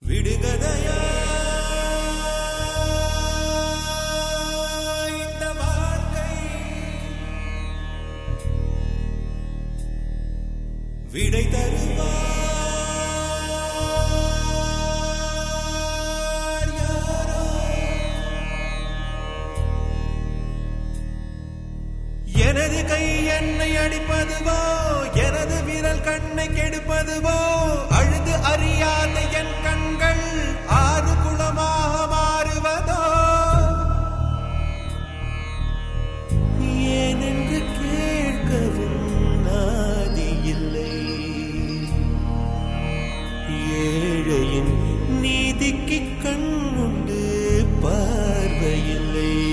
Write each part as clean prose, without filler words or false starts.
விடுகதையா இந்த வாழ்க்கை, விடை தருவார் யாரோ. எனது கை என்னை அடிப்பதுவோ, எனது விரல் கண்ணை கெடுப்பதுவோ, அழுது அறியாத என் கண்கள் ஆறு குளமாக மாறுவதோ, ஏனென்று கேட்கவும் நாதி இல்லை. ஏழையின் நீதிக்கு கண்ணுண்டு பார்வையில்லை.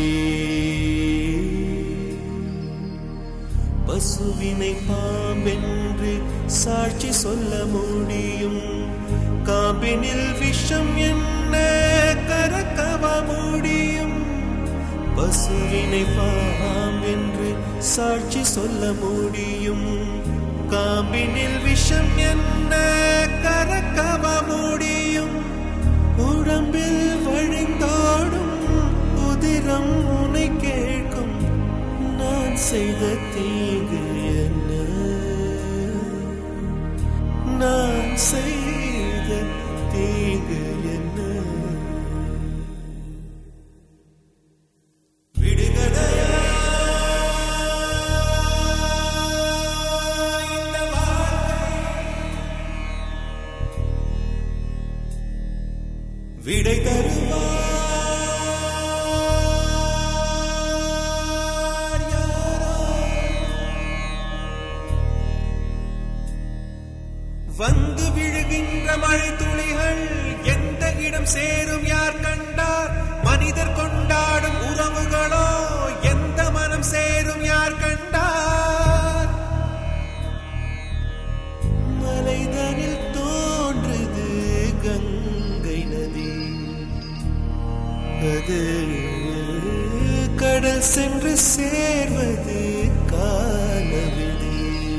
பசுவினை பாம்பென்று சாட்சி சொல்ல முடியும், காம்பினில் விஷம் என்ன கறக்கவ முடியும். பசுவினை பாம்பென்று சாட்சி சொல்ல முடியும், காம்பினில் விஷம் என்ன கறக்கவ முடியும். உடம்பில் வழிந்தோடும் உதிரம் உனை கேட்கும், நான் செய்த தீங்கு என்ன, நான் செய்த தீங்கு என்ன. விடுகதையா இந்த வாழ்க்கை, விடை தருவார் யாரோ. வந்து விழுகின்ற மழை துளிகள் எந்த இடம் சேரும் யார் கண்டார். மனிதர் கொண்டாடும் உறவுகளோ எந்த மனம் சேரும் யார் கண்டார். மலைதனில் தோன்றுது கங்கை நதி, அது கடல் சென்று சேர்வது காலவிதி.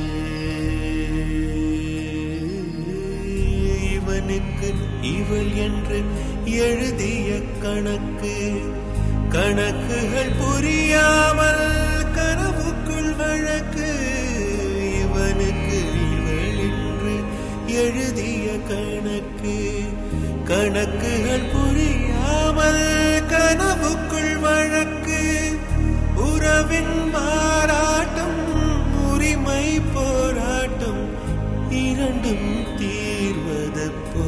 இவனுக்கு இவள் என்று எழுதிய கணக்கு, கணக்குகள் புரியாமல் கனவுக்குள் வழக்கு. இவனுக்கு இவள் என்று எழுதிய கணக்கு, கணக்குகள் புரியாமல் கனவுக்குள் வழக்கு. உறவின் மாறாட்டம், உரிமை போராட்டம், இரண்டும் தீர்வதப்போ,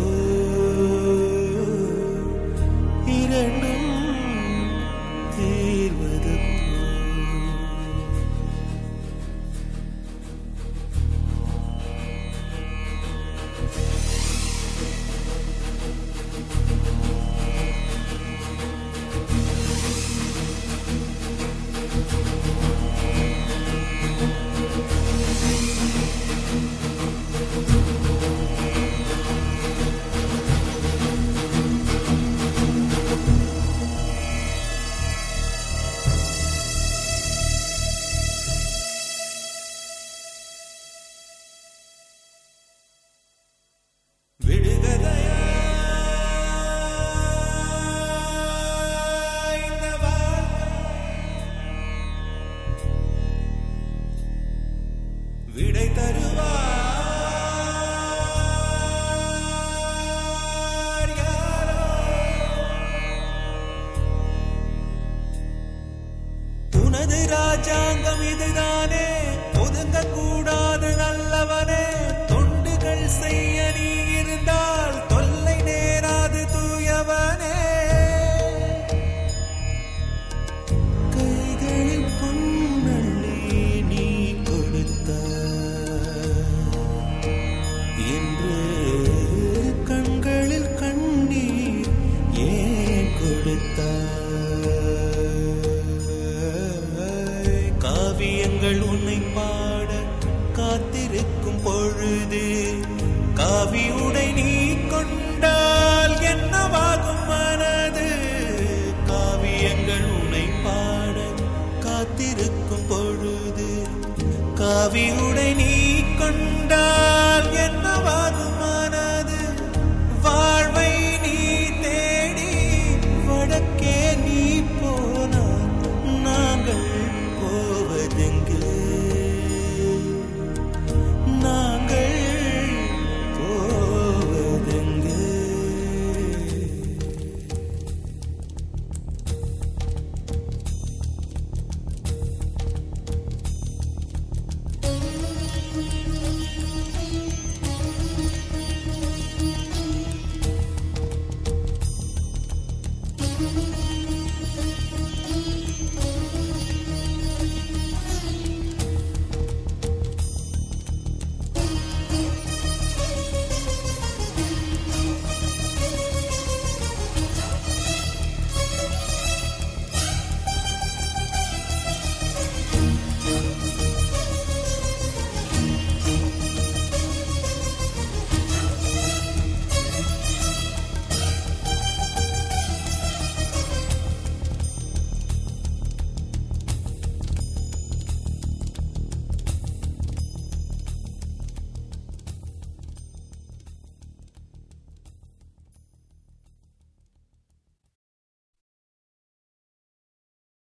இரண்டும் தீர்வதப்போ. விடுகதையா இந்த வாழ்க்கை, விடை தருவார் யாரோ. உனது ராஜாங்கம் இதுதானே, ஒதுங்க கூடாது நல்லவனே. தொண்டுகள் செய்ய நீ இருந்தால் தொல்லை நேராது தூயவனே. கைகளில் பொன்னள்ளி நீ கொடுத்தாய் என்று கண்களில் கண்ணீர் ஏன் கொடுத்தாய். காவியங்கள் உன்னை பாட காத்திருக்கும் பொழுது, காவி உடை நீ கொண்டால் என்னவாகும் மனது. காவியங்கள் உன்னை பாட காத்திருக்கும் பொழுது, காவி உடை நீ